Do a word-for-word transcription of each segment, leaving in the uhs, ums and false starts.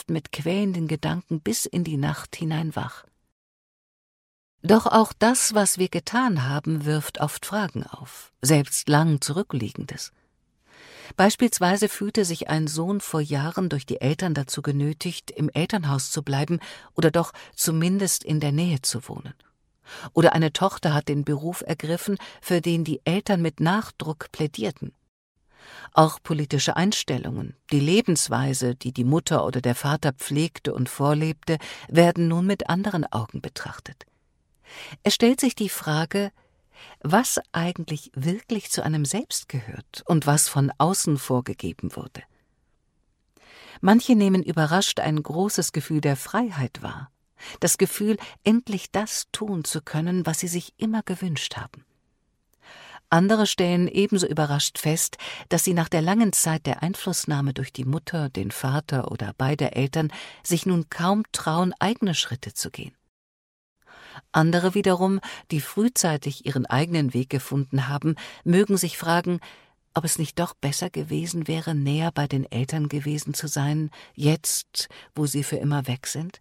oft mit quälenden Gedanken bis in die Nacht hinein wach. Doch auch das, was wir getan haben, wirft oft Fragen auf, selbst lang Zurückliegendes. Beispielsweise fühlte sich ein Sohn vor Jahren durch die Eltern dazu genötigt, im Elternhaus zu bleiben oder doch zumindest in der Nähe zu wohnen. Oder eine Tochter hat den Beruf ergriffen, für den die Eltern mit Nachdruck plädierten. Auch politische Einstellungen, die Lebensweise, die die Mutter oder der Vater pflegte und vorlebte, werden nun mit anderen Augen betrachtet. Es stellt sich die Frage, was eigentlich wirklich zu einem selbst gehört und was von außen vorgegeben wurde. Manche nehmen überrascht ein großes Gefühl der Freiheit wahr, das Gefühl, endlich das tun zu können, was sie sich immer gewünscht haben. Andere stellen ebenso überrascht fest, dass sie nach der langen Zeit der Einflussnahme durch die Mutter, den Vater oder beide Eltern sich nun kaum trauen, eigene Schritte zu gehen. Andere wiederum, die frühzeitig ihren eigenen Weg gefunden haben, mögen sich fragen, ob es nicht doch besser gewesen wäre, näher bei den Eltern gewesen zu sein, jetzt, wo sie für immer weg sind?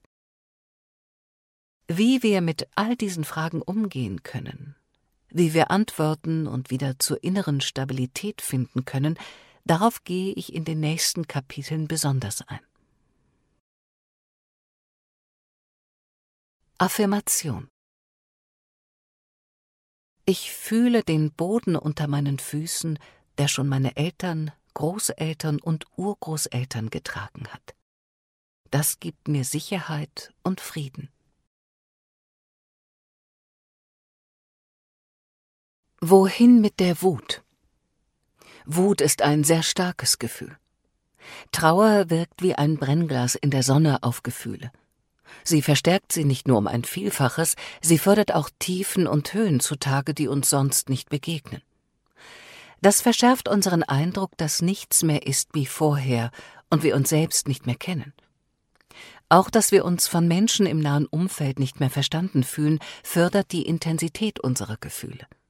Wie wir mit all diesen Fragen umgehen können, wie wir Antworten und wieder zur inneren Stabilität finden können, darauf gehe ich in den nächsten Kapiteln besonders ein. Affirmation. Ich fühle den Boden unter meinen Füßen, der schon meine Eltern, Großeltern und Urgroßeltern getragen hat. Das gibt mir Sicherheit und Frieden. Wohin mit der Wut? Wut ist ein sehr starkes Gefühl. Trauer wirkt wie ein Brennglas in der Sonne auf Gefühle. Sie verstärkt sie nicht nur um ein Vielfaches, sie fördert auch Tiefen und Höhen zutage, die uns sonst nicht begegnen. Das verschärft unseren Eindruck, dass nichts mehr ist wie vorher und wir uns selbst nicht mehr kennen. Auch, dass wir uns von Menschen im nahen Umfeld nicht mehr verstanden fühlen, fördert die Intensität unserer Gefühle.